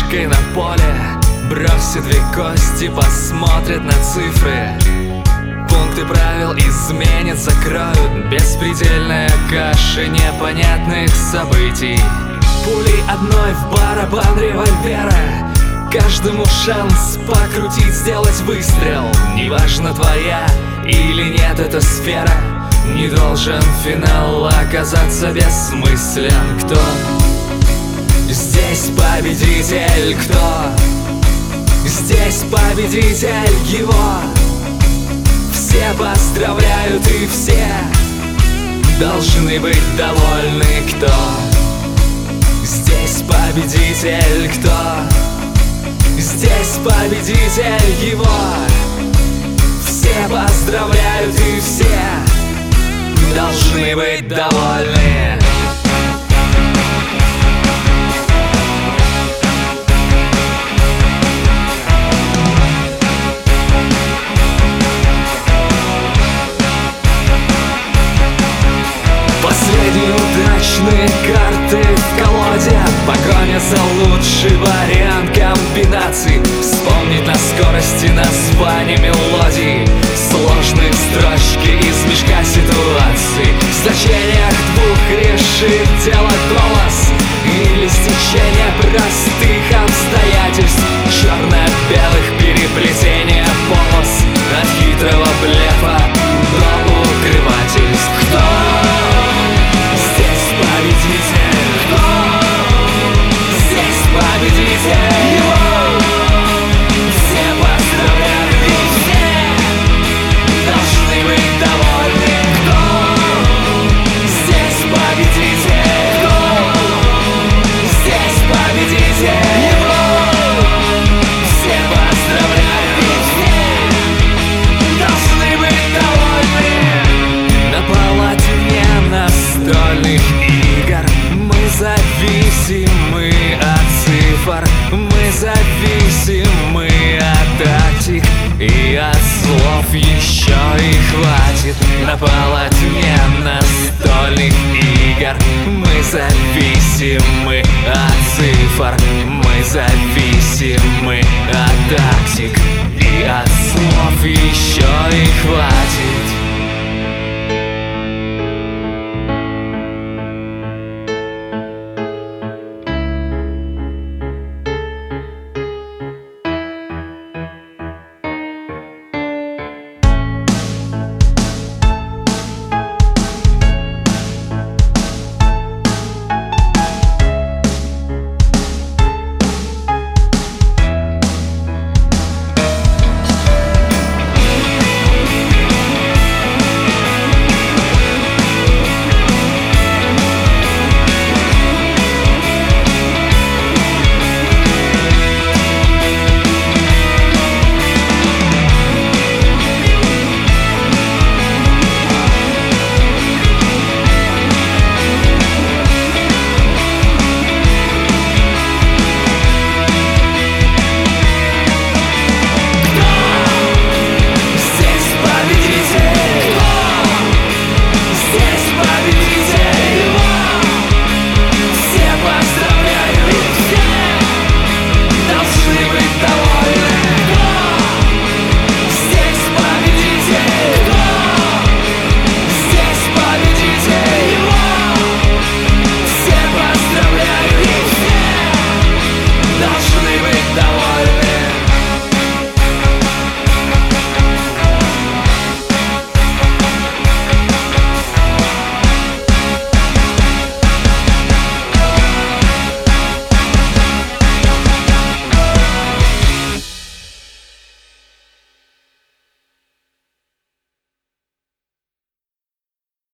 шашкой на поле, бросит две кости, посмотрит на цифры. Пункты правил изменят, закроют беспредельная каша непонятных событий. Пулей одной в барабан револьвера, каждому шанс покрутить, сделать выстрел. Неважно, твоя или нет эта сфера, не должен финал оказаться бессмыслен. Кто здесь победитель? Кто здесь победитель? Его все поздравляют и все должны быть довольны. Кто здесь победитель? Кто здесь победитель? Его все поздравляют и все должны быть довольны. Последние удачные карты в колоде, погоня за лучший вариант комбинаций. Вспомнить на скорости название мелодий, сложные строчки из мешка ситуаций. В значениях двух решит делать голос или стечение простых обстоятельств, черно-белых переплетения полос, от хитрого блефа до укрывательств. Кто здесь победитель? Кто здесь победитель? Его все поздравляют и все должны быть довольны. Кто здесь победитель? Кто здесь победитель? Его все поздравляют и все должны быть довольны. На полотне настольных игр мы зависимы от цифр, мы зависимы от тактик, и от слов еще и хватит. На полотне настольных игр мы зависимы от цифр, мы зависимы от тактик, и от слов еще и хватит.